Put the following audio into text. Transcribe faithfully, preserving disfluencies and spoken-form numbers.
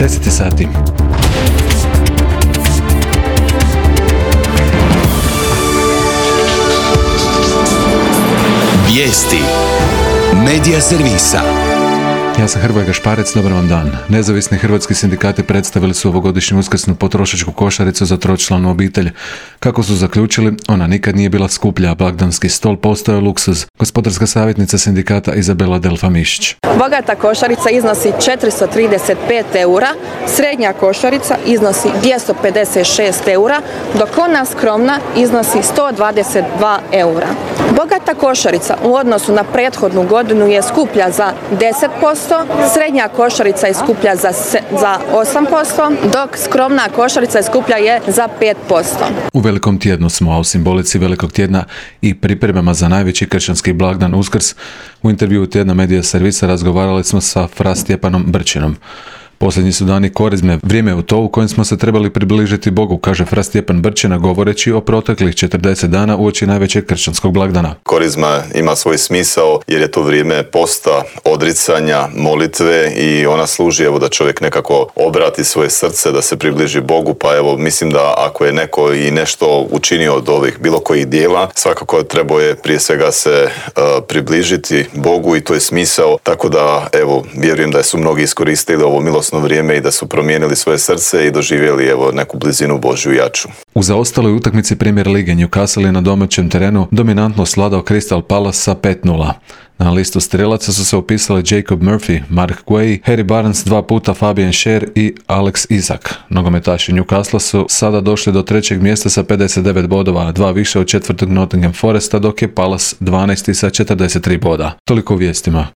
deset sati. Vijesti Medija servisa. Ja sam Hrvoje Gašparec, dobar vam dan. Nezavisni hrvatski sindikati predstavili su ovogodišnju uskrsnu potrošačku košaricu za tročlanu obitelj. Kako su zaključili, ona nikad nije bila skuplja, a blagdanski stol postao je luksuz. Gospodarska savjetnica sindikata Izabela Delfa Mišić. Bogata košarica iznosi četiristo trideset pet eura, srednja košarica iznosi dvjesto pedeset šest eura, dok ona skromna iznosi sto dvadeset dva eura. Bogata košarica u odnosu na prethodnu godinu je skuplja za deset posto, srednja košarica je skuplja za, za osam posto, dok skromna košarica je skuplja je za pet posto. U velikom tjednu smo, a u simbolici velikog tjedna i pripremama za najveći kršćanski blagdan Uskrs, u intervjuu tjedna Medija servisa razgovarali smo sa fra Stjepanom Brčinom. Posljednji su dani korizme, vrijeme je u to u kojem smo se trebali približiti Bogu, kaže fra Stjepan Brčina govoreći o proteklih četrdeset dana uoči najvećeg kršćanskog blagdana. Korizma ima svoj smisao jer je to vrijeme posta, odricanja, molitve i ona služi evo da čovjek nekako obrati svoje srce, da se približi Bogu, pa evo mislim da ako je neko i nešto učinio od ovih bilo kojih dijela, svakako trebao je prije svega se uh, približiti Bogu i to je smisao, tako da evo vjerujem da su mnogi iskoristili ovo milosno vrijeme i da su promijenili svoje srce i doživjeli evo neku blizinu Božju jaču. U zaostaloj utakmici Premier lige Newcastle je na domaćem terenu dominantno svladao Crystal Palace sa pet nula. Na listu strelaca su se upisali Jacob Murphy, Mark Guay, Harry Barnes dva puta, Fabian Schär i Alex Isak. Nogometaši Newcastle su sada došli do trećeg mjesta sa pedeset devet bodova, a dva više od četvrtog Nottingham Foresta, dok je Palace dvanaesti sa četrdeset tri boda. Toliko u vijestima.